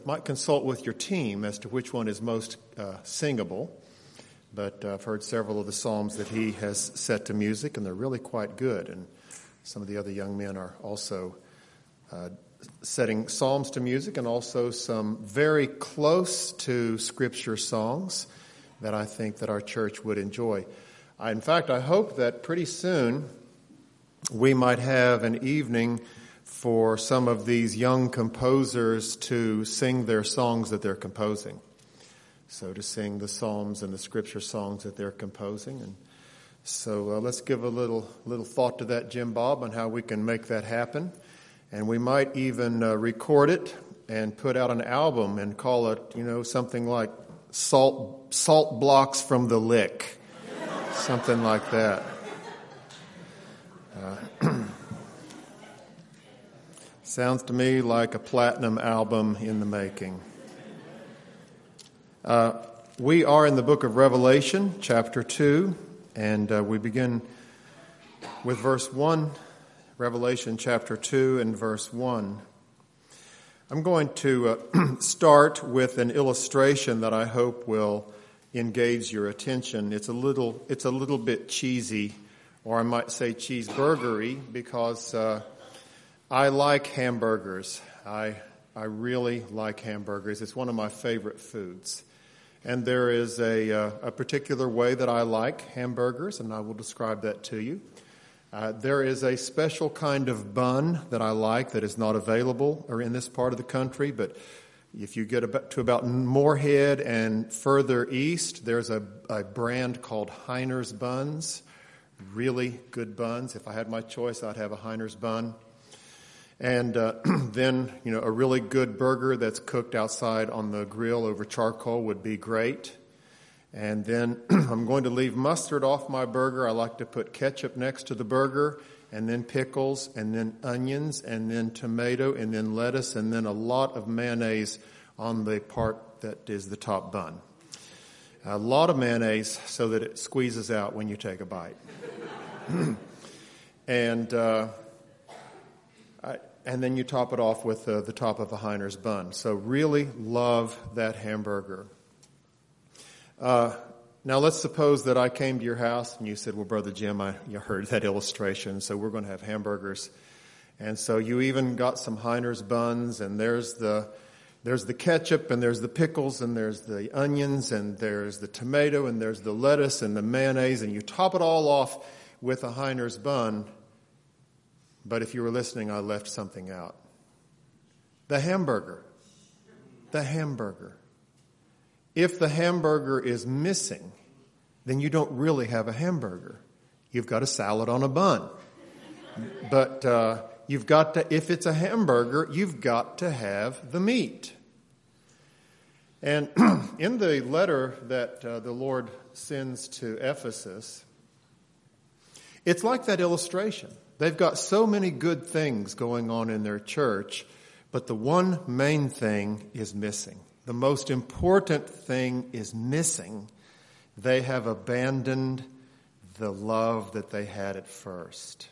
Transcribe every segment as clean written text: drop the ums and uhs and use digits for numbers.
Might consult with your team as to which one is most singable, but I've heard several of the psalms that he has set to music, and they're really quite good. And some of the other young men are also setting psalms to music, and also some very close to Scripture songs that I think that our church would enjoy. In fact, I hope that pretty soon we might have an evening for some of these young composers to sing their songs that they're composing. So to sing the psalms and the Scripture songs that they're composing. And so let's give a little thought to that, Jim Bob, on how we can make that happen. And we might even record it and put out an album and call it, something like Salt Blocks from the Lick. Something like that. Sounds to me like a platinum album in the making. We are in the book of Revelation, chapter 2, and we begin with verse 1, Revelation chapter 2 and verse 1. I'm going to start with an illustration that I hope will engage your attention. It's a little bit cheesy, or I might say cheeseburgery, because I like hamburgers. I really like hamburgers. It's one of my favorite foods. And there is a particular way that I like hamburgers, and I will describe that to you. There is a special kind of bun that I like that is not available or in this part of the country, but if you get to about Moorhead and further east, there's a brand called Heiner's Buns. Really good buns. If I had my choice, I'd have a Heiner's bun. And then, a really good burger that's cooked outside on the grill over charcoal would be great. And then I'm going to leave mustard off my burger. I like to put ketchup next to the burger, and then pickles, and then onions, and then tomato, and then lettuce, and then a lot of mayonnaise on the part that is the top bun. A lot of mayonnaise so that it squeezes out when you take a bite. And then you top it off with the top of a Heiner's bun. So really love that hamburger. Now let's suppose that I came to your house and you said, well, Brother Jim, you heard that illustration, so we're going to have hamburgers. And so you even got some Heiner's buns, and there's the ketchup, and there's the pickles, and there's the onions, and there's the tomato, and there's the lettuce, and the mayonnaise, and you top it all off with a Heiner's bun. But if you were listening, I left something out. The hamburger. The hamburger. If the hamburger is missing, then you don't really have a hamburger. You've got a salad on a bun. But you've got to, if it's a hamburger, you've got to have the meat. And in the letter that the Lord sends to Ephesus, it's like that illustration. They've got so many good things going on in their church, but the one main thing is missing. The most important thing is missing. They have abandoned the love that they had at first.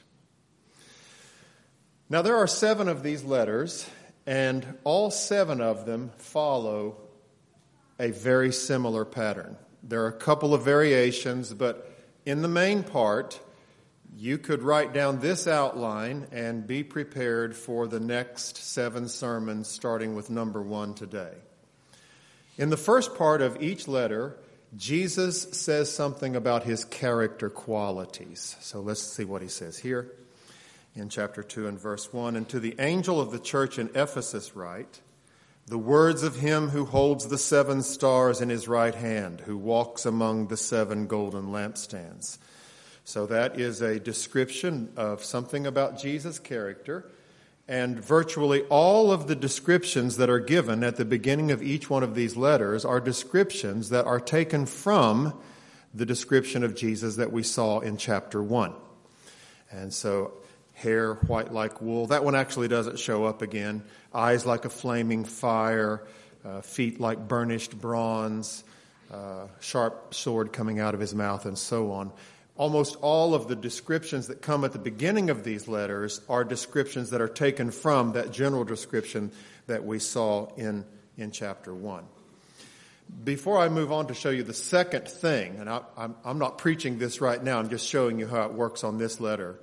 Now, there are 7 of these letters, and all 7 of them follow a very similar pattern. There are a couple of variations, but in the main part, you could write down this outline and be prepared for the next 7 sermons, starting with number 1 today. In the first part of each letter, Jesus says something about his character qualities. So let's see what he says here in chapter 2 and verse 1. And to the angel of the church in Ephesus write, the words of him who holds the 7 stars in his right hand, who walks among the 7 golden lampstands. So that is a description of something about Jesus' character. And virtually all of the descriptions that are given at the beginning of each one of these letters are descriptions that are taken from the description of Jesus that we saw in chapter 1. And so, hair white like wool. That one actually doesn't show up again. Eyes like a flaming fire. Feet like burnished bronze. Sharp sword coming out of his mouth, and so on. Almost all of the descriptions that come at the beginning of these letters are descriptions that are taken from that general description that we saw in in chapter 1. Before I move on to show you the second thing, and I'm not preaching this right now, I'm just showing you how it works on this letter.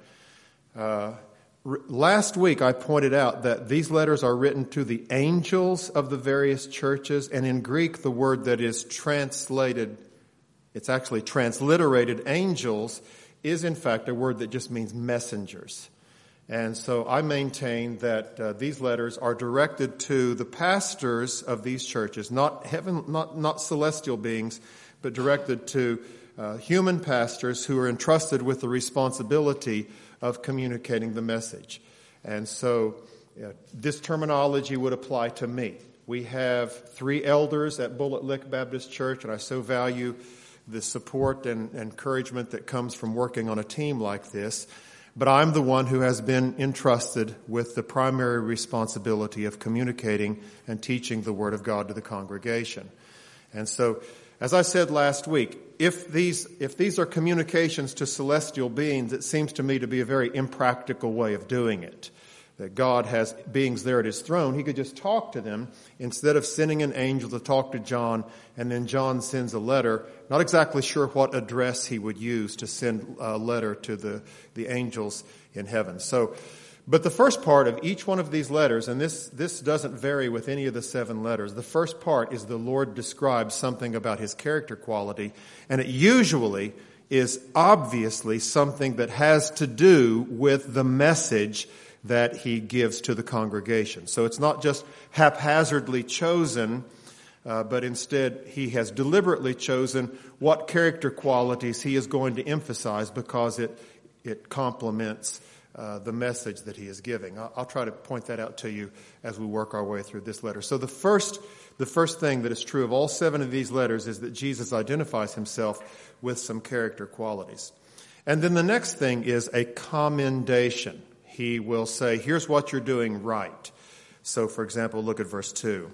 Last week I pointed out that these letters are written to the angels of the various churches, and in Greek the word that is translated, it's actually transliterated angels, is in fact a word that just means messengers. And so I maintain that these letters are directed to the pastors of these churches, not celestial beings, but directed to human pastors who are entrusted with the responsibility of communicating the message. And so this terminology would apply to me. We have 3 elders at Bullet Lick Baptist Church, and I so value the support and encouragement that comes from working on a team like this. But I'm the one who has been entrusted with the primary responsibility of communicating and teaching the Word of God to the congregation. And so, as I said last week, if these are communications to celestial beings, it seems to me to be a very impractical way of doing it. That God has beings there at his throne, he could just talk to them instead of sending an angel to talk to John, and then John sends a letter. Not exactly sure what address he would use to send a letter to the angels in heaven. But the first part of each one of these letters, and this doesn't vary with any of the 7 letters, the first part is the Lord describes something about his character quality, and it usually is obviously something that has to do with the message that he gives to the congregation. So it's not just haphazardly chosen, but instead he has deliberately chosen what character qualities he is going to emphasize because it complements the message that he is giving. I'll try to point that out to you as we work our way through this letter. So the first thing that is true of all 7 of these letters is that Jesus identifies himself with some character qualities. And then the next thing is a commendation. He will say, here's what you're doing right. So, for example, look at verse 2.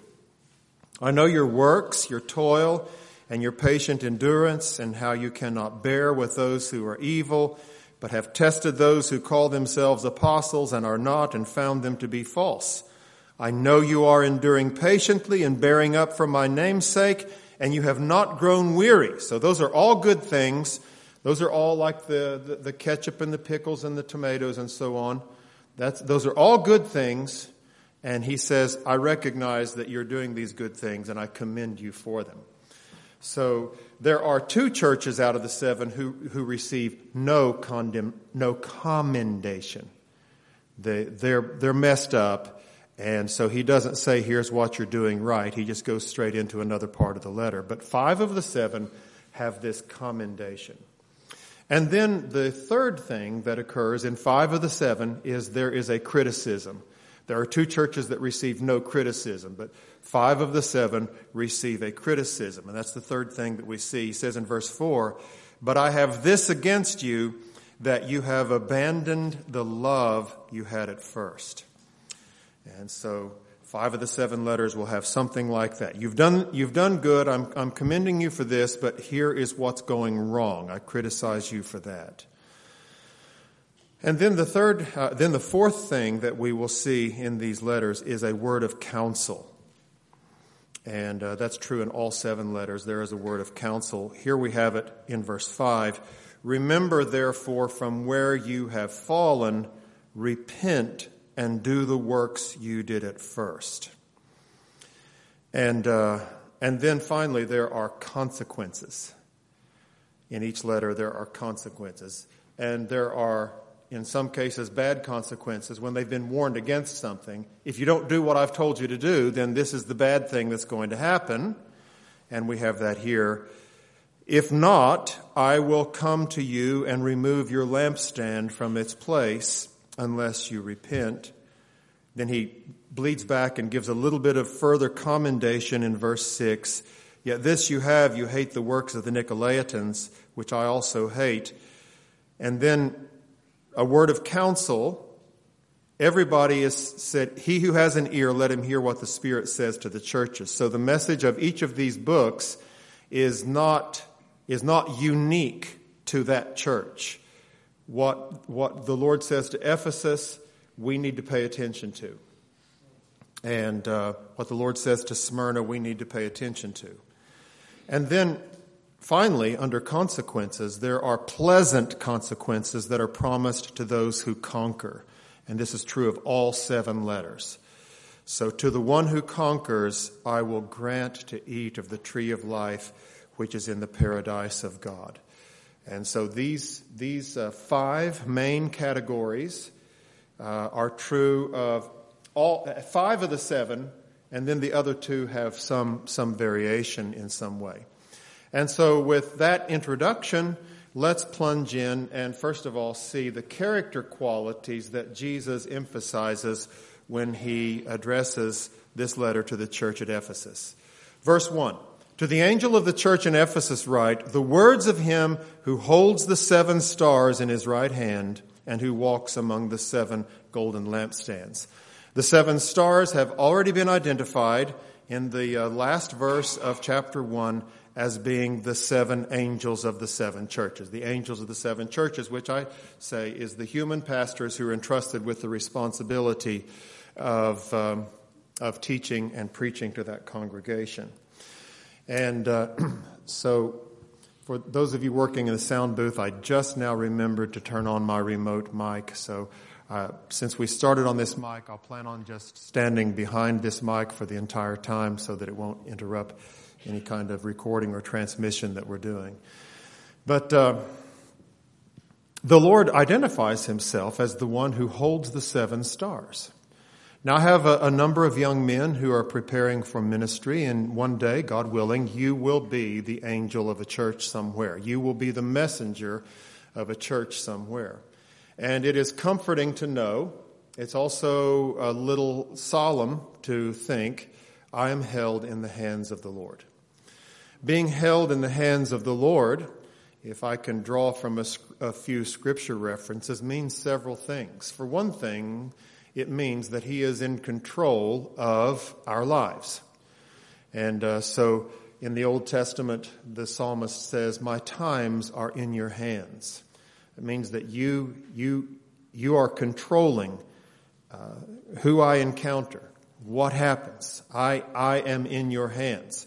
I know your works, your toil, and your patient endurance, and how you cannot bear with those who are evil, but have tested those who call themselves apostles and are not, and found them to be false. I know you are enduring patiently and bearing up for my name's sake, and you have not grown weary. So those are all good things. Those are all like the ketchup and the pickles and the tomatoes and so on. Those are all good things. And he says, I recognize that you're doing these good things and I commend you for them. So there are 2 churches out of the 7 who receive no commendation. They're messed up. And so he doesn't say, here's what you're doing right. He just goes straight into another part of the letter. But 5 of the 7 have this commendation. And then the third thing that occurs in 5 of the 7 is there is a criticism. There are 2 churches that receive no criticism, but 5 of the 7 receive a criticism. And that's the third thing that we see. He says in verse 4, but I have this against you, that you have abandoned the love you had at first. And so 5 of the 7 letters will have something like that. You've done good. I'm commending you for this, but here is what's going wrong. I criticize you for that. And then the fourth thing that we will see in these letters is a word of counsel. And that's true in all 7 letters. There is a word of counsel. Here we have it in verse 5. Remember, therefore, from where you have fallen, repent and do the works you did at first. And then finally, there are consequences. In each letter, there are consequences. And there are, in some cases, bad consequences when they've been warned against something. If you don't do what I've told you to do, then this is the bad thing that's going to happen. And we have that here. If not, I will come to you and remove your lampstand from its place unless you repent. Then he bleeds back and gives a little bit of further commendation in verse 6. Yet this you have, you hate the works of the Nicolaitans, which I also hate. And then a word of counsel. Everybody is said, he who has an ear, let him hear what the Spirit says to the churches. So the message of each of these books is not unique to that church. What the Lord says to Ephesus, we need to pay attention to. And what the Lord says to Smyrna, we need to pay attention to. And then, finally, under consequences, there are pleasant consequences that are promised to those who conquer. And this is true of all 7 letters. So, to the one who conquers, I will grant to eat of the tree of life, which is in the paradise of God. And so these 5 main categories are true of all 5 of the 7, and then the other 2 have some variation in some way. And so with that introduction, let's plunge in and first of all see the character qualities that Jesus emphasizes when he addresses this letter to the church at Ephesus. Verse 1, to the angel of the church in Ephesus write, the words of him who holds the 7 stars in his right hand and who walks among the 7 golden lampstands. The 7 stars have already been identified in the last verse of chapter 1 as being the 7 angels of the 7 churches. The angels of the 7 churches, which I say is the human pastors who are entrusted with the responsibility of teaching and preaching to that congregation. And so for those of you working in the sound booth, I just now remembered to turn on my remote mic. So since we started on this mic, I'll plan on just standing behind this mic for the entire time so that it won't interrupt any kind of recording or transmission that we're doing. But the Lord identifies himself as the one who holds the 7 stars. Now, I have a number of young men who are preparing for ministry, and one day, God willing, you will be the angel of a church somewhere. You will be the messenger of a church somewhere. And it is comforting to know, it's also a little solemn to think, I am held in the hands of the Lord. Being held in the hands of the Lord, if I can draw from a few scripture references, means several things. For one thing, it means that he is in control of our lives. And so in the Old Testament, the psalmist says, my times are in your hands. It means that you are controlling who I encounter, what happens. I am in your hands.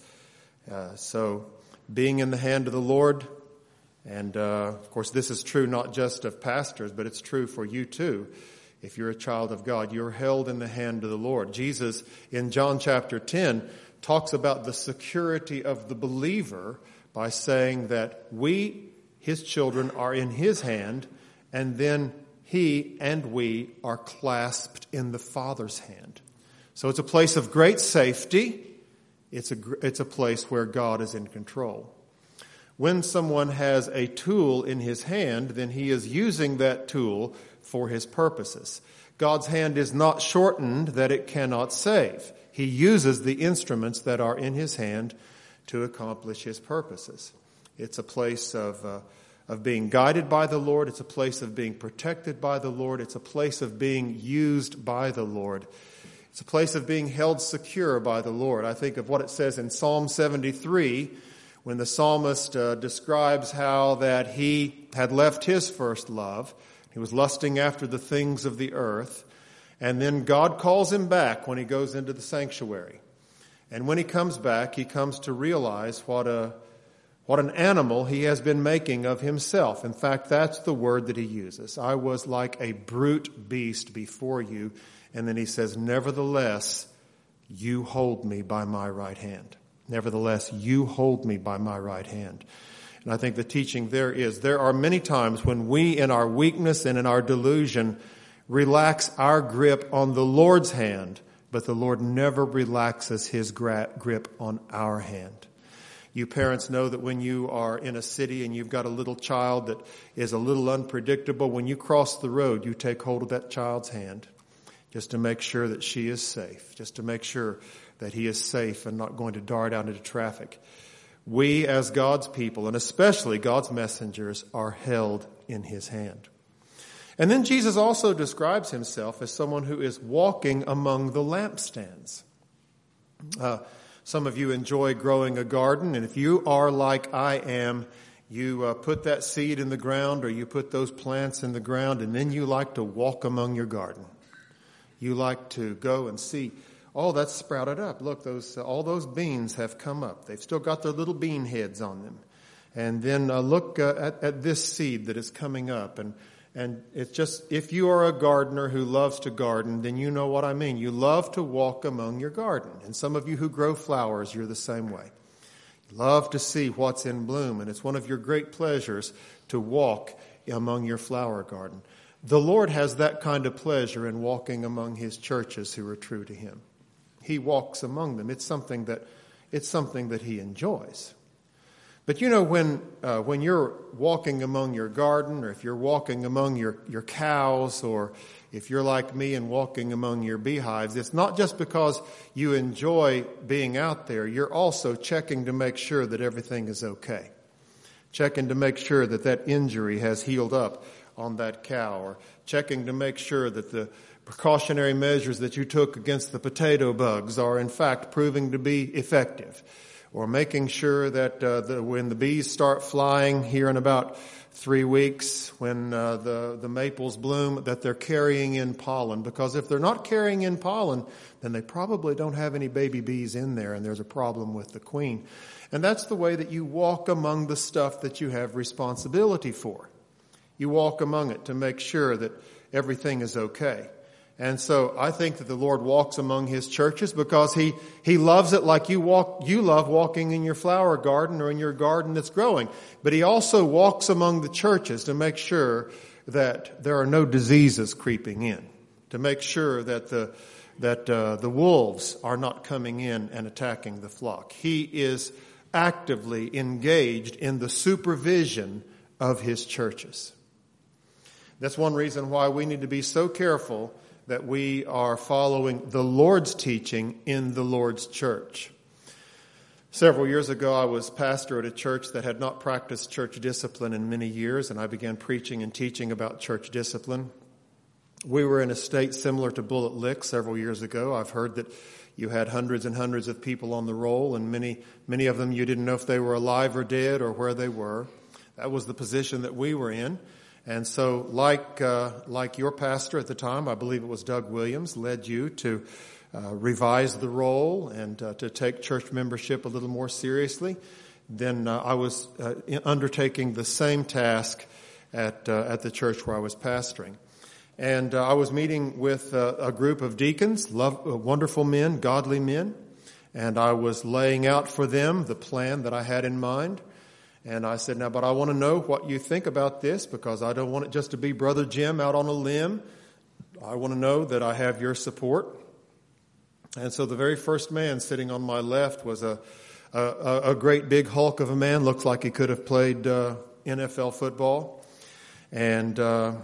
So being in the hand of the Lord, and of course this is true not just of pastors, but it's true for you too. If you're a child of God, you're held in the hand of the Lord. Jesus, in John chapter 10, talks about the security of the believer by saying that we, his children, are in his hand, and then he and we are clasped in the Father's hand. So it's a place of great safety. It's a place where God is in control. When someone has a tool in his hand, then he is using that tool for his purposes. God's hand is not shortened that it cannot save. He uses the instruments that are in his hand to accomplish his purposes. It's a place of being guided by the Lord. It's a place of being protected by the Lord. It's a place of being used by the Lord. It's a place of being held secure by the Lord. I think of what it says in Psalm 73 when the psalmist describes how that he had left his first love. He was lusting after the things of the earth. And then God calls him back when he goes into the sanctuary. And when he comes back, he comes to realize what an animal he has been making of himself. In fact, that's the word that he uses. I was like a brute beast before you. And then he says, nevertheless, you hold me by my right hand. Nevertheless, you hold me by my right hand. And I think the teaching there are many times when we, in our weakness and in our delusion, relax our grip on the Lord's hand, but the Lord never relaxes his grip on our hand. You parents know that when you are in a city and you've got a little child that is a little unpredictable, when you cross the road, you take hold of that child's hand just to make sure that she is safe, just to make sure that he is safe and not going to dart out into traffic. We as God's people, and especially God's messengers, are held in his hand. And then Jesus also describes himself as someone who is walking among the lampstands. Some of you enjoy growing a garden, and if you are like I am, you put that seed in the ground or you put those plants in the ground, and then you like to walk among your garden. You like to go and see Oh, that's sprouted up. Look, all those beans have come up. They've still got their little bean heads on them. And then look at this seed that is coming up. And it's just, if you are a gardener who loves to garden, then you know what I mean. You love to walk among your garden. And some of you who grow flowers, you're the same way. You love to see what's in bloom. And it's one of your great pleasures to walk among your flower garden. The Lord has that kind of pleasure in walking among His churches who are true to Him. He walks among them. It's something that He enjoys. But you know, when you're walking among your garden, or if you're walking among your cows, or if you're like me and walking among your beehives, it's not just because you enjoy being out there. You're also checking to make sure that everything is okay. Checking to make sure that injury has healed up on that cow, or checking to make sure that the precautionary measures that you took against the potato bugs are in fact proving to be effective. Or making sure that when the bees start flying here in about 3 weeks, when the maples bloom, that they're carrying in pollen. Because if they're not carrying in pollen, then they probably don't have any baby bees in there, and there's a problem with the queen. And that's the way that you walk among the stuff that you have responsibility for. You walk among it to make sure that everything is okay. And so I think that the Lord walks among His churches because He loves it like you love walking in your flower garden or in your garden that's growing. But He also walks among the churches to make sure that there are no diseases creeping in, to make sure that the wolves are not coming in and attacking the flock. He is actively engaged in the supervision of His churches. That's one reason why we need to be so careful that we are following the Lord's teaching in the Lord's church. Several years ago, I was pastor at a church that had not practiced church discipline in many years, and I began preaching and teaching about church discipline. We were in a state similar to Bullitt Lick several years ago. I've heard that you had hundreds and hundreds of people on the roll, and many of them you didn't know if they were alive or dead or where they were. That was the position that we were in. And so, like your pastor at the time, I believe it was Doug Williams, led you to revise the roll and to take church membership a little more seriously. Then I was undertaking the same task at the church where I was pastoring. And I was meeting with a group of deacons, wonderful men, godly men, and I was laying out for them the plan that I had in mind. And I said, now, but I want to know what you think about this, because I don't want it just to be Brother Jim out on a limb. I want to know that I have your support. And so the very first man sitting on my left was a great big hulk of a man, looked like he could have played NFL football. And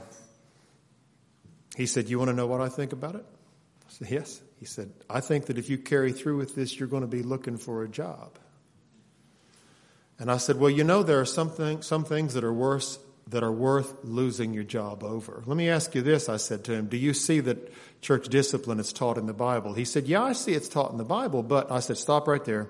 he said, you want to know what I think about it? I said, yes. He said, I think that if you carry through with this, you're going to be looking for a job. And I said, well, you know, there are some things that are worth losing your job over. Let me ask you this, I said to him, do you see that church discipline is taught in the Bible? He said, yeah, I see it's taught in the Bible, but I said, stop right there.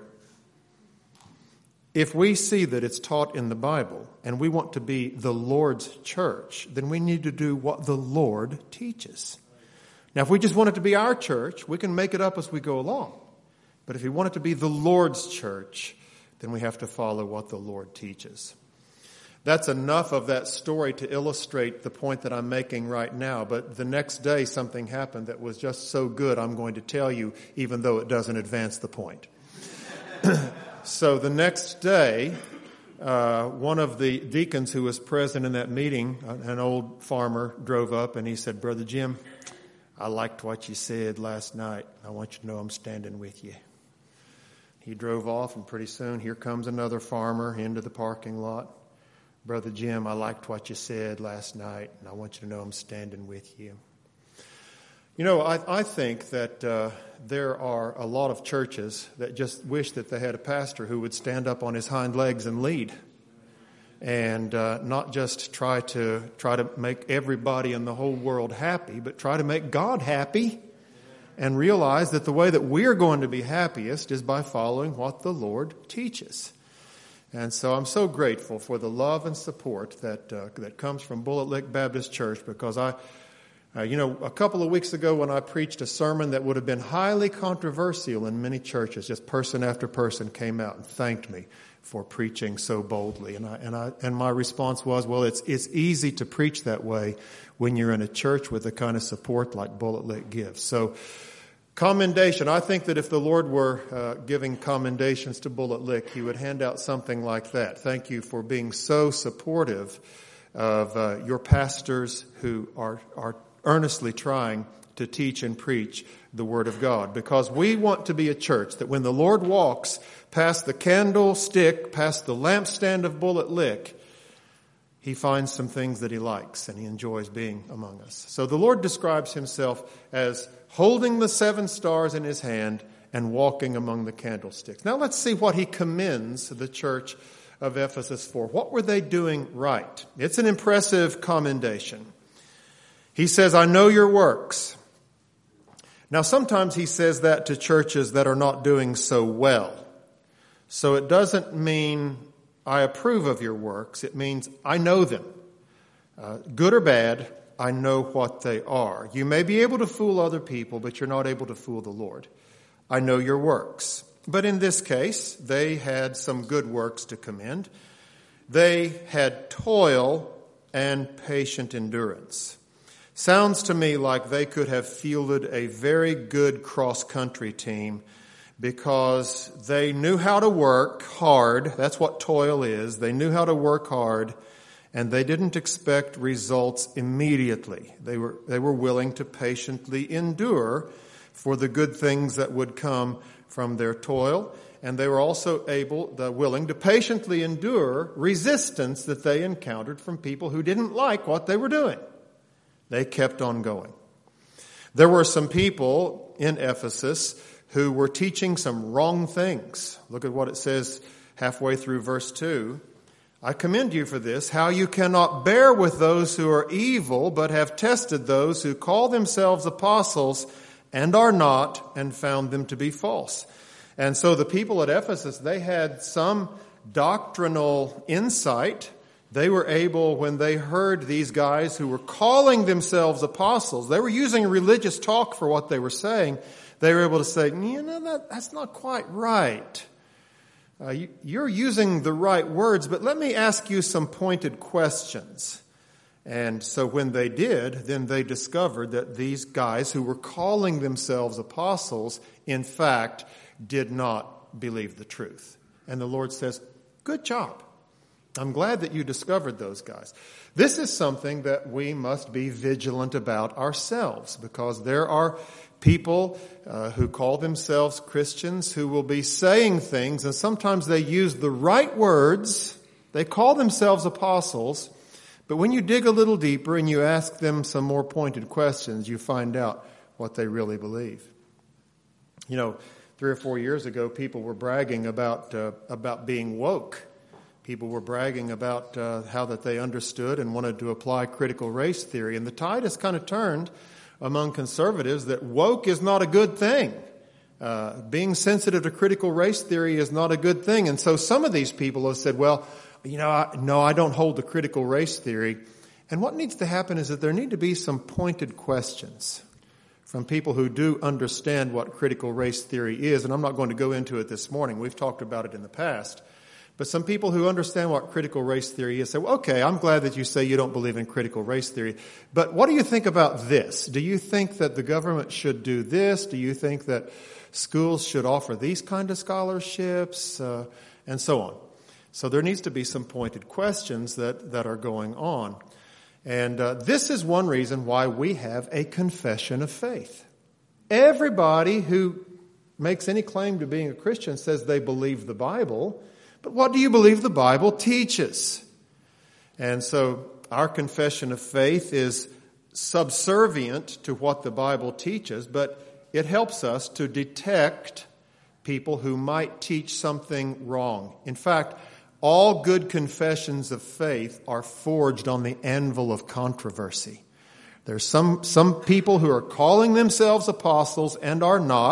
If we see that it's taught in the Bible and we want to be the Lord's church, then we need to do what the Lord teaches. Now, if we just want it to be our church, we can make it up as we go along. But if we want it to be the Lord's church, then we have to follow what the Lord teaches. That's enough of that story to illustrate the point that I'm making right now. But the next day something happened that was just so good, I'm going to tell you, even though it doesn't advance the point. So the next day, one of the deacons who was present in that meeting, an old farmer, drove up and he said, Brother Jim, I liked what you said last night. I want you to know I'm standing with you. He drove off, and pretty soon here comes another farmer into the parking lot. Brother Jim, I liked what you said last night, and I want you to know I'm standing with you. You know, I think that there are a lot of churches that just wish that they had a pastor who would stand up on his hind legs and lead, and not just try to make everybody in the whole world happy, but try to make God happy. And realize that the way that we're going to be happiest is by following what the Lord teaches. And so I'm so grateful for the love and support that comes from Bullitt Lick Baptist Church, because A couple of weeks ago when I preached a sermon that would have been highly controversial in many churches, just person after person came out and thanked me for preaching so boldly. And my response was, well, it's easy to preach that way when you're in a church with the kind of support like Bullet Lick gives. So, commendation. I think that if the Lord were giving commendations to Bullet Lick, He would hand out something like that. Thank you for being so supportive of your pastors who are earnestly trying to teach and preach the Word of God. Because we want to be a church that when the Lord walks past the candlestick, past the lampstand of Bullet Lick, He finds some things that He likes and He enjoys being among us. So the Lord describes Himself as holding the 7 stars in His hand and walking among the candlesticks. Now let's see what He commends the church of Ephesus for. What were they doing right? It's an impressive commendation. He says, I know your works. Now sometimes He says that to churches that are not doing so well. So it doesn't mean I approve of your works. It means I know them. Good or bad, I know what they are. You may be able to fool other people, but you're not able to fool the Lord. I know your works. But in this case, they had some good works to commend. They had toil and patient endurance. Sounds to me like they could have fielded a very good cross-country team because they knew how to work hard. That's what toil is. They knew how to work hard, and they didn't expect results immediately. They were willing to patiently endure for the good things that would come from their toil, and they were also willing to patiently endure resistance that they encountered from people who didn't like what they were doing. They kept on going. There were some people in Ephesus who were teaching some wrong things. Look at what it says halfway through verse 2. I commend you for this, how you cannot bear with those who are evil, but have tested those who call themselves apostles and are not, and found them to be false. And so the people at Ephesus, they had some doctrinal insight. They were able, when they heard these guys who were calling themselves apostles, they were using religious talk for what they were saying. They were able to say, that's not quite right. You're using the right words, but let me ask you some pointed questions. And so when they did, then they discovered that these guys who were calling themselves apostles, in fact, did not believe the truth. And the Lord says, good job. I'm glad that you discovered those guys. This is something that we must be vigilant about ourselves, because there are people who call themselves Christians who will be saying things, and sometimes they use the right words. They call themselves apostles, but when you dig a little deeper and you ask them some more pointed questions, you find out what they really believe. 3 or 4 years ago, people were bragging about being woke. People were bragging about how that they understood and wanted to apply critical race theory. And the tide has kind of turned among conservatives that woke is not a good thing. Being sensitive to critical race theory is not a good thing. And so some of these people have said, well, I don't hold the critical race theory. And what needs to happen is that there need to be some pointed questions from people who do understand what critical race theory is. And I'm not going to go into it this morning. We've talked about it in the past. But some people who understand what critical race theory is say, well, okay, I'm glad that you say you don't believe in critical race theory. But what do you think about this? Do you think that the government should do this? Do you think that schools should offer these kind of scholarships? And so on. So there needs to be some pointed questions that are going on. And this is one reason why we have a confession of faith. Everybody who makes any claim to being a Christian says they believe the Bible. But what do you believe the Bible teaches? And so our confession of faith is subservient to what the Bible teaches, but it helps us to detect people who might teach something wrong. In fact, all good confessions of faith are forged on the anvil of controversy. There's some people who are calling themselves apostles and are not,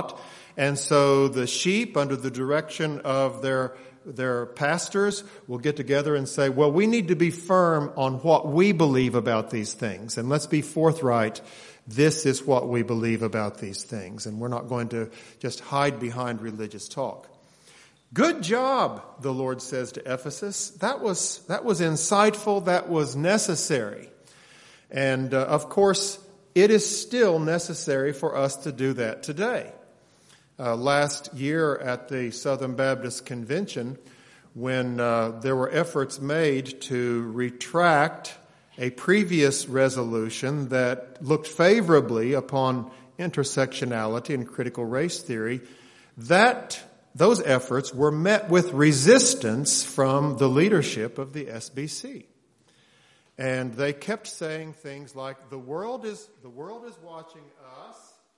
And so the sheep, under the direction of their pastors, will get together and say, well, we need to be firm on what we believe about these things. And let's be forthright. This is what we believe about these things. And we're not going to just hide behind religious talk. Good job, the Lord says to Ephesus. That was insightful. That was necessary. And of course, it is still necessary for us to do that today. Last year at the Southern Baptist Convention, when there were efforts made to retract a previous resolution that looked favorably upon intersectionality and critical race theory, those efforts were met with resistance from the leadership of the SBC. And they kept saying things like, the world is watching us,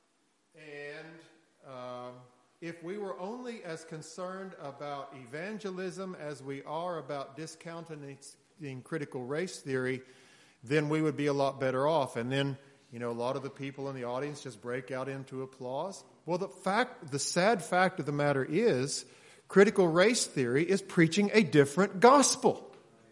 and if we were only as concerned about evangelism as we are about discounting critical race theory, then we would be a lot better off. And then, a lot of the people in the audience just break out into applause. Well, the sad fact of the matter is, critical race theory is preaching a different gospel.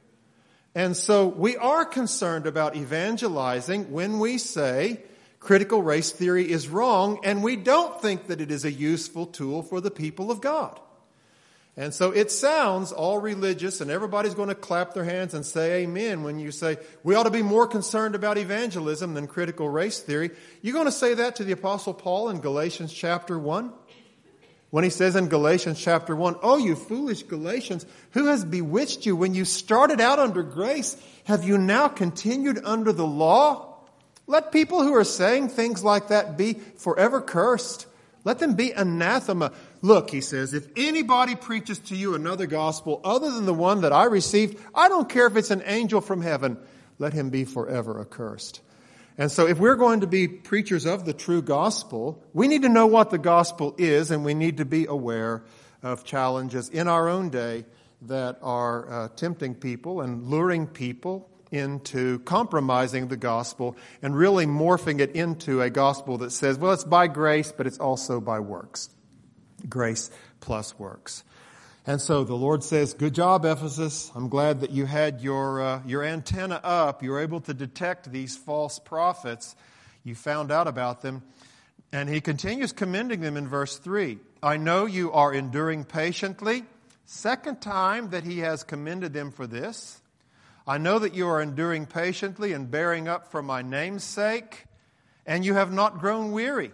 And so we are concerned about evangelizing when we say critical race theory is wrong, and we don't think that it is a useful tool for the people of God. And so it sounds all religious, and everybody's going to clap their hands and say amen when you say, we ought to be more concerned about evangelism than critical race theory. You're going to say that to the Apostle Paul in Galatians chapter 1? When he says in Galatians chapter 1, oh, you foolish Galatians, who has bewitched you? When you started out under grace, have you now continued under the law? Let people who are saying things like that be forever cursed. Let them be anathema. Look, he says, if anybody preaches to you another gospel other than the one that I received, I don't care if it's an angel from heaven, let him be forever accursed. And so if we're going to be preachers of the true gospel, we need to know what the gospel is, and we need to be aware of challenges in our own day that are tempting people and luring people into compromising the gospel and really morphing it into a gospel that says, well, it's by grace, but it's also by works. Grace plus works. And so the Lord says, good job, Ephesus. I'm glad that you had your antenna up. You were able to detect these false prophets. You found out about them. And he continues commending them in verse 3. I know you are enduring patiently. Second time that he has commended them for this. I know that you are enduring patiently and bearing up for my name's sake, and you have not grown weary.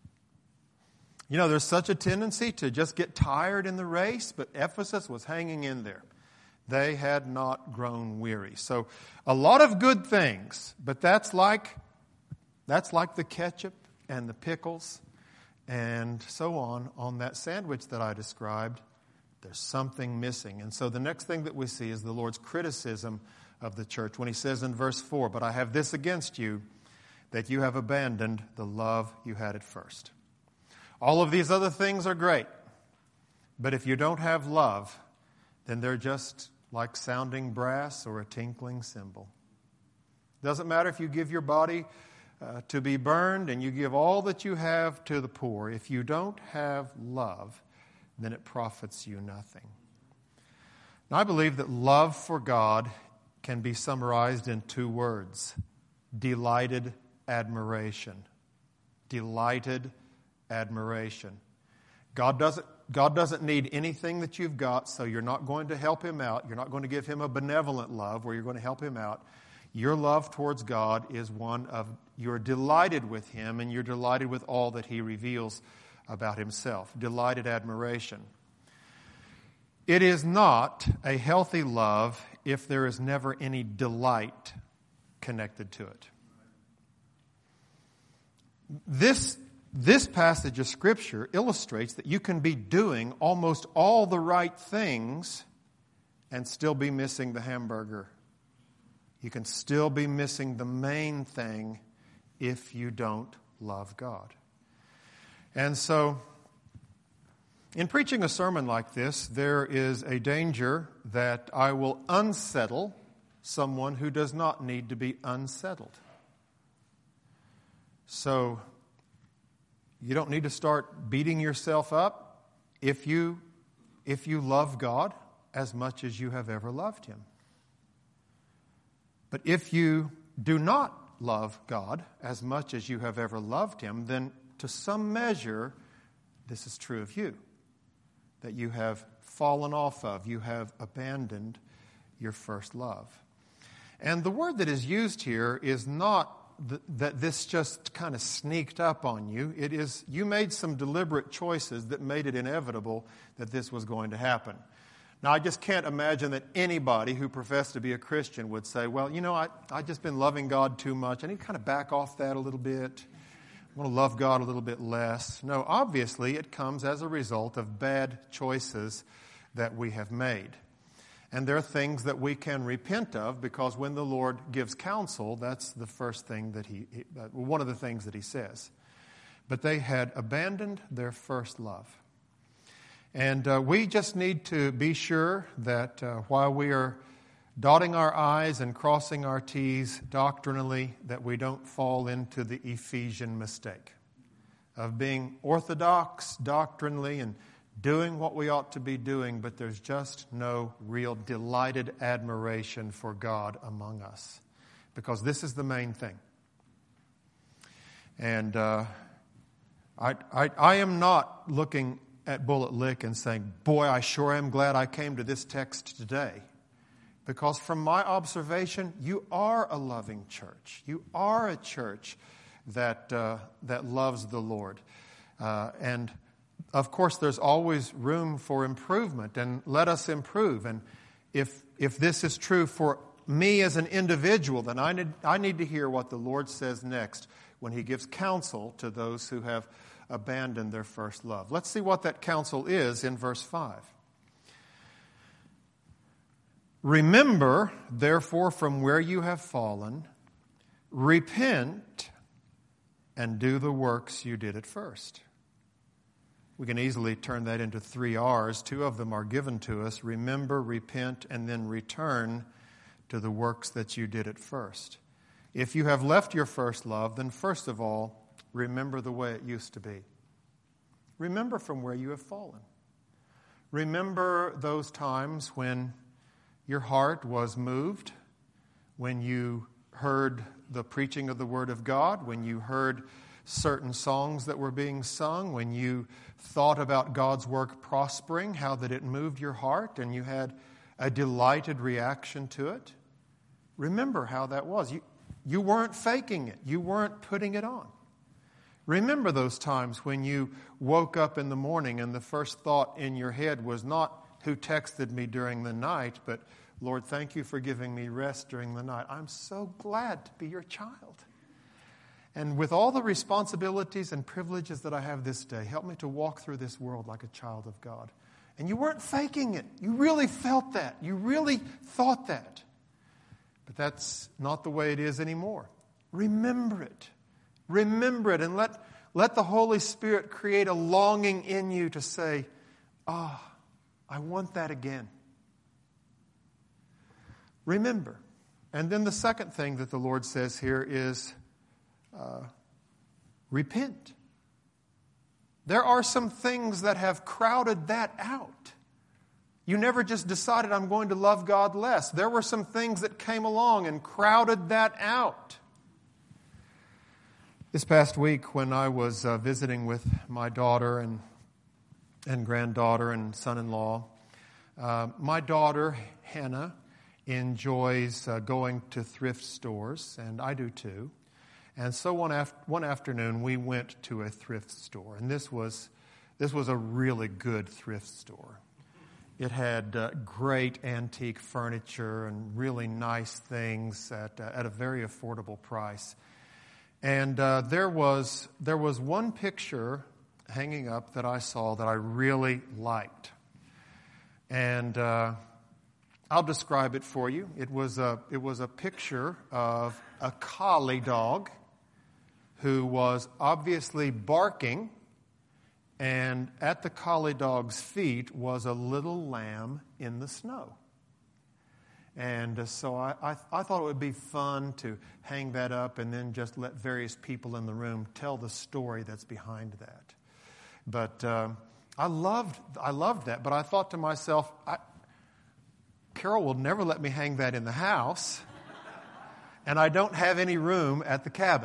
There's such a tendency to just get tired in the race, but Ephesus was hanging in there. They had not grown weary. So a lot of good things, but that's like the ketchup and the pickles and so on that sandwich that I described. There's something missing. And so the next thing that we see is the Lord's criticism of the church when he says in verse 4, but I have this against you, that you have abandoned the love you had at first. All of these other things are great, but if you don't have love, then they're just like sounding brass or a tinkling cymbal. Doesn't matter if you give your body to be burned and you give all that you have to the poor. If you don't have love, then it profits you nothing. Now, I believe that love for God can be summarized in two words: delighted admiration. Delighted admiration. God doesn't need anything that you've got, so you're not going to help him out. You're not going to give him a benevolent love where you're going to help him out. Your love towards God is one of you're delighted with him, and you're delighted with all that he reveals about himself. Delighted admiration. It is not a healthy love if there is never any delight connected to it. This passage of Scripture illustrates that you can be doing almost all the right things and still be missing the hamburger. You can still be missing the main thing if you don't love God. And so, in preaching a sermon like this, there is a danger that I will unsettle someone who does not need to be unsettled. So, You don't need to start beating yourself up if you love God as much as you have ever loved Him. But if you do not love God as much as you have ever loved Him, then to some measure, this is true of you, that you have fallen off of, you have abandoned your first love. And the word that is used here is not that this just kind of sneaked up on you. It is, you made some deliberate choices that made it inevitable that this was going to happen. Now, I just can't imagine that anybody who professed to be a Christian would say, well, I've just been loving God too much. I need to kind of back off that a little bit. I want to love God a little bit less. No, obviously it comes as a result of bad choices that we have made. And there are things that we can repent of, because when the Lord gives counsel, that's the first thing that one of the things that He says. But they had abandoned their first love. And we just need to be sure that while we are dotting our I's and crossing our T's doctrinally, that we don't fall into the Ephesian mistake of being orthodox doctrinally and doing what we ought to be doing, but there's just no real delighted admiration for God among us. Because this is the main thing. And I am not looking at Bullitt Lick and saying, boy, I sure am glad I came to this text today. Because from my observation, you are a loving church. You are a church that loves the Lord. And of course, there's always room for improvement, and let us improve. And if this is true for me as an individual, then I need to hear what the Lord says next when He gives counsel to those who have abandoned their first love. Let's see what that counsel is in verse 5. Remember, therefore, from where you have fallen, repent, and do the works you did at first. We can easily turn that into 3 R's. 2 of them are given to us. Remember, repent, and then return to the works that you did at first. If you have left your first love, then first of all, remember the way it used to be. Remember from where you have fallen. Remember those times when your heart was moved, when you heard the preaching of the Word of God, when you heard certain songs that were being sung, when you thought about God's work prospering, how that it moved your heart and you had a delighted reaction to it. Remember how that was. You weren't faking it. You weren't putting it on. Remember those times when you woke up in the morning and the first thought in your head was not who texted me during the night, but Lord, thank you for giving me rest during the night. I'm so glad to be your child. And with all the responsibilities and privileges that I have this day, help me to walk through this world like a child of God. And you weren't faking it. You really felt that. You really thought that. But that's not the way it is anymore. Remember it. Remember it, and let the Holy Spirit create a longing in you to say, I want that again. Remember. And then the second thing that the Lord says here is, repent. There are some things that have crowded that out. You never just decided, I'm going to love God less. There were some things that came along and crowded that out. This past week when I was visiting with my daughter and granddaughter and son-in-law, my daughter, Hannah, enjoys going to thrift stores, and I do too. And so one afternoon we went to a thrift store, and this was a really good thrift store. It had great antique furniture and really nice things at a very affordable price. And there was one picture hanging up that I saw that I really liked, and I'll describe it for you. It was a picture of a collie dog who was obviously barking, and at the collie dog's feet was a little lamb in the snow. And so I thought it would be fun to hang that up and then just let various people in the room tell the story that's behind that. But I loved that. But I thought to myself, Carol will never let me hang that in the house, and I don't have any room at the cabin.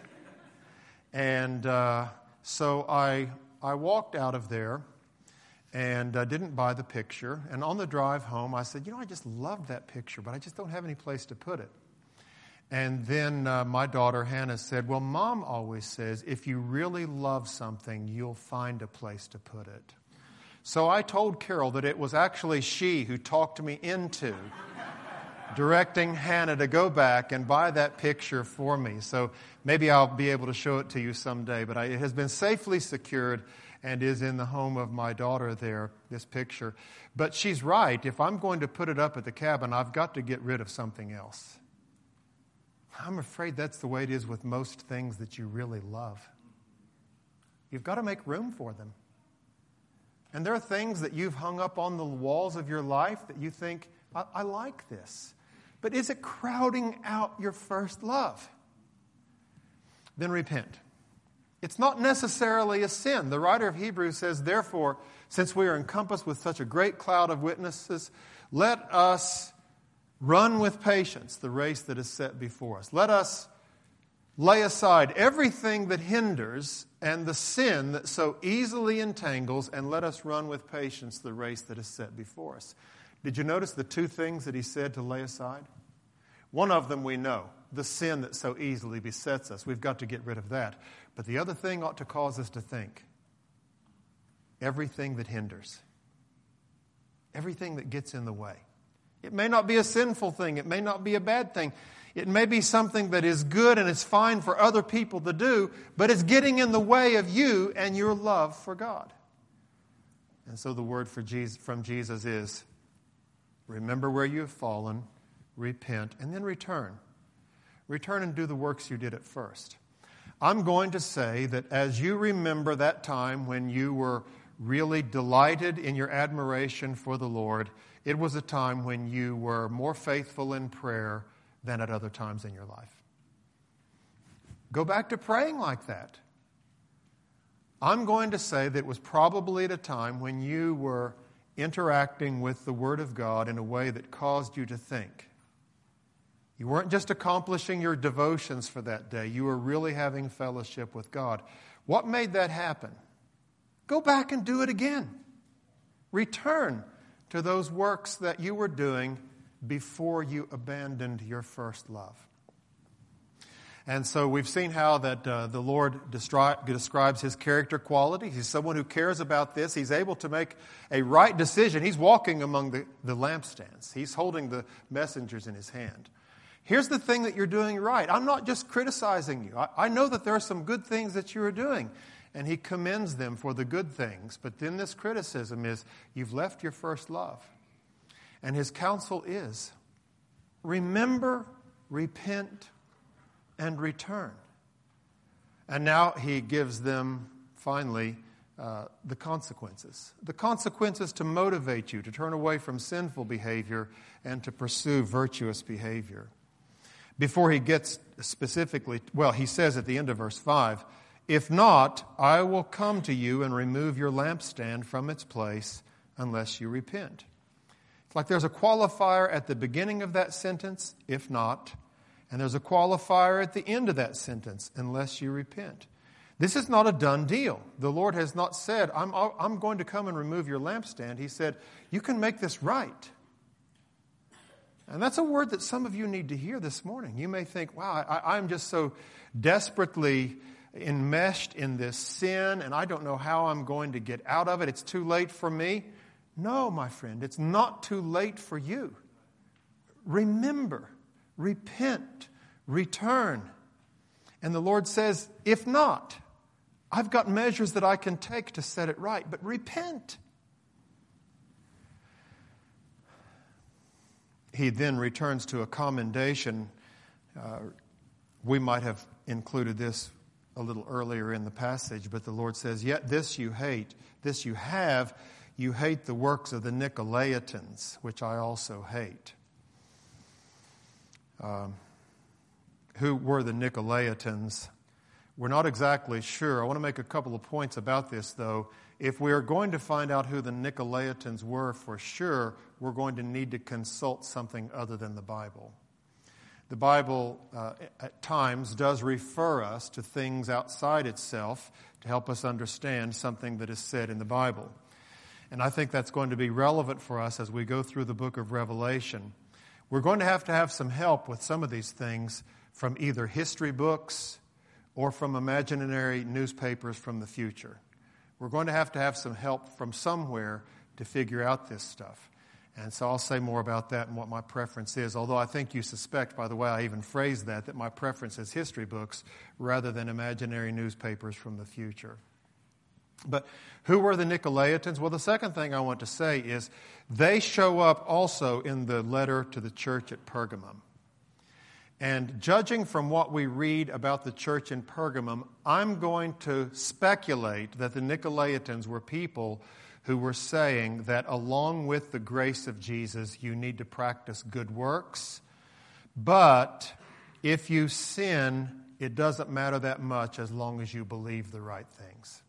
And so I walked out of there and didn't buy the picture. And on the drive home, I said, I just loved that picture, but I just don't have any place to put it. And then my daughter, Hannah, said, well, Mom always says, if you really love something, you'll find a place to put it. So I told Carol that it was actually she who talked me into directing Hannah to go back and buy that picture for me. So maybe I'll be able to show it to you someday. But it has been safely secured and is in the home of my daughter there, this picture. But she's right. If I'm going to put it up at the cabin, I've got to get rid of something else. I'm afraid that's the way it is with most things that you really love. You've got to make room for them. And there are things that you've hung up on the walls of your life that you think, I like this. But is it crowding out your first love? Then repent. It's not necessarily a sin. The writer of Hebrews says, therefore, since we are encompassed with such a great cloud of witnesses, let us run with patience the race that is set before us. Let us lay aside everything that hinders and the sin that so easily entangles, and let us run with patience the race that is set before us. Did you notice the two things that he said to lay aside? One of them we know, the sin that so easily besets us. We've got to get rid of that. But the other thing ought to cause us to think, everything that hinders, everything that gets in the way. It may not be a sinful thing. It may not be a bad thing. It may be something that is good and it's fine for other people to do, but it's getting in the way of you and your love for God. And so the word from Jesus is, remember where you have fallen, repent, and then return. Return and do the works you did at first. I'm going to say that as you remember that time when you were really delighted in your admiration for the Lord, it was a time when you were more faithful in prayer than at other times in your life. Go back to praying like that. I'm going to say that it was probably at a time when you were interacting with the Word of God in a way that caused you to think. You weren't just accomplishing your devotions for that day. You were really having fellowship with God. What made that happen? Go back and do it again. Return to those works that you were doing before you abandoned your first love. And so we've seen how that the Lord describes His character qualities. He's someone who cares about this. He's able to make a right decision. He's walking among the lampstands. He's holding the messengers in His hand. Here's the thing that you're doing right. I'm not just criticizing you. I know that there are some good things that you are doing. And He commends them for the good things. But then this criticism is, you've left your first love. And His counsel is, remember, repent, and return. And now He gives them, finally, the consequences. The consequences to motivate you to turn away from sinful behavior and to pursue virtuous behavior. Before he gets specifically, he says at the end of verse 5, if not, I will come to you and remove your lampstand from its place unless you repent. It's like there's a qualifier at the beginning of that sentence, if not, and there's a qualifier at the end of that sentence, unless you repent. This is not a done deal. The Lord has not said, I'm going to come and remove your lampstand. He said, you can make this right. And that's a word that some of you need to hear this morning. You may think, wow, I'm just so desperately enmeshed in this sin, and I don't know how I'm going to get out of it. It's too late for me. No, my friend, it's not too late for you. Remember, repent, return. And the Lord says, if not, I've got measures that I can take to set it right, but repent. He then returns to a commendation. We might have included this a little earlier in the passage, but the Lord says, yet this you hate, this you have, you hate the works of the Nicolaitans, which I also hate. who were the Nicolaitans. We're not exactly sure. I want to make a couple of points about this, though. If we are going to find out who the Nicolaitans were for sure, we're going to need to consult something other than the Bible. The Bible, at times, does refer us to things outside itself to help us understand something that is said in the Bible. And I think that's going to be relevant for us as we go through the book of Revelation. We're going to have some help with some of these things from either history books or from imaginary newspapers from the future. We're going to have some help from somewhere to figure out this stuff. And so I'll say more about that and what my preference is, although I think you suspect, by the way I even phrased that my preference is history books rather than imaginary newspapers from the future. But who were the Nicolaitans? Well, the second thing I want to say is they show up also in the letter to the church at Pergamum. And judging from what we read about the church in Pergamum, I'm going to speculate that the Nicolaitans were people who were saying that along with the grace of Jesus, you need to practice good works. But if you sin, it doesn't matter that much as long as you believe the right things.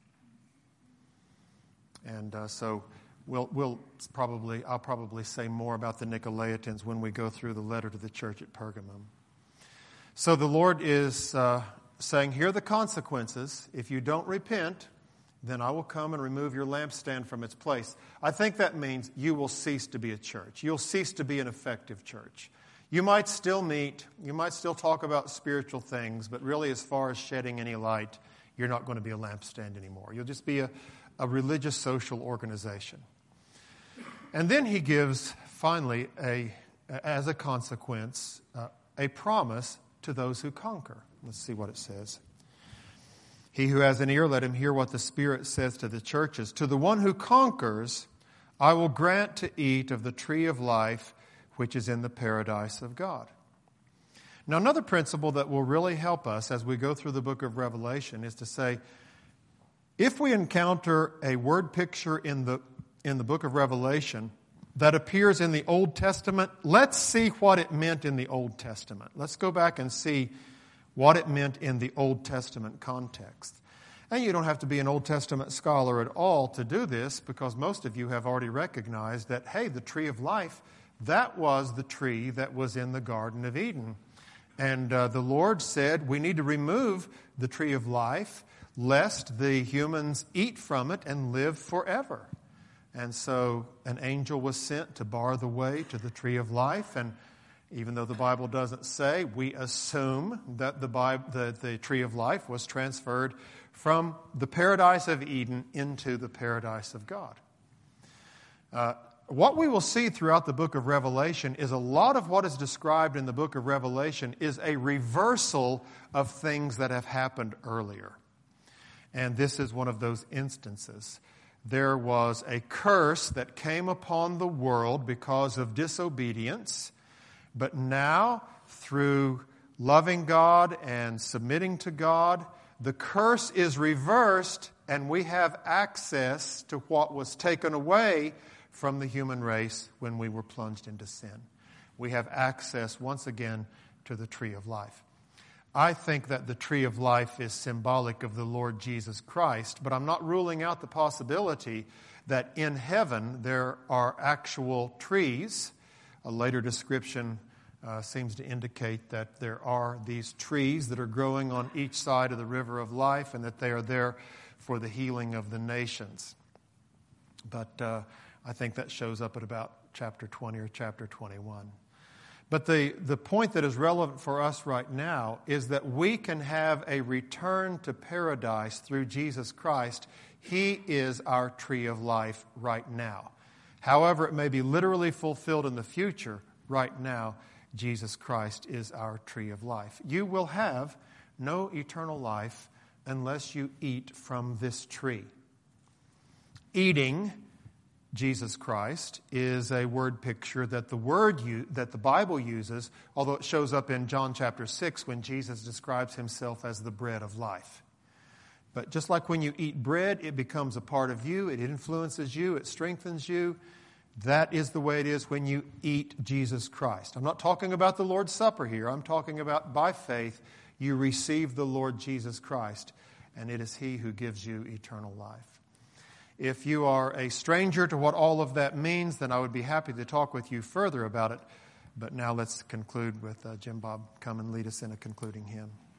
And so I'll probably say more about the Nicolaitans when we go through the letter to the church at Pergamum. So the Lord is saying, here are the consequences. If you don't repent, then I will come and remove your lampstand from its place. I think that means you will cease to be a church. You'll cease to be an effective church. You might still meet, you might still talk about spiritual things, but really as far as shedding any light, you're not going to be a lampstand anymore. You'll just be a religious social organization. And then he gives, finally, as a consequence, a promise to those who conquer. Let's see what it says. He who has an ear, let him hear what the Spirit says to the churches. To the one who conquers, I will grant to eat of the tree of life, which is in the paradise of God. Now, another principle that will really help us as we go through the book of Revelation is to say, if we encounter a word picture in the book of Revelation that appears in the Old Testament, let's see what it meant in the Old Testament. Let's go back and see what it meant in the Old Testament context. And you don't have to be an Old Testament scholar at all to do this, because most of you have already recognized that, hey, the tree of life, that was the tree that was in the Garden of Eden. And the Lord said we need to remove the tree of life lest the humans eat from it and live forever. And so an angel was sent to bar the way to the tree of life. And even though the Bible doesn't say, we assume that the tree of life was transferred from the paradise of Eden into the paradise of God. What we will see throughout the book of Revelation is a lot of what is described in the book of Revelation is a reversal of things that have happened earlier. And this is one of those instances. There was a curse that came upon the world because of disobedience. But now, through loving God and submitting to God, the curse is reversed and we have access to what was taken away from the human race when we were plunged into sin. We have access once again to the tree of life. I think that the tree of life is symbolic of the Lord Jesus Christ, but I'm not ruling out the possibility that in heaven there are actual trees. A later description seems to indicate that there are these trees that are growing on each side of the river of life and that they are there for the healing of the nations. But I think that shows up at about chapter 20 or chapter 21. But the point that is relevant for us right now is that we can have a return to paradise through Jesus Christ. He is our tree of life right now. However, it may be literally fulfilled in the future. Right now, Jesus Christ is our tree of life. You will have no eternal life unless you eat from this tree. Eating Jesus Christ is a word picture that the Bible uses, although it shows up in John chapter 6 when Jesus describes himself as the bread of life. But just like when you eat bread, it becomes a part of you, it influences you, it strengthens you. That is the way it is when you eat Jesus Christ. I'm not talking about the Lord's Supper here. I'm talking about by faith you receive the Lord Jesus Christ, and it is He who gives you eternal life. If you are a stranger to what all of that means, then I would be happy to talk with you further about it. But now let's conclude with Jim Bob come and lead us in a concluding hymn.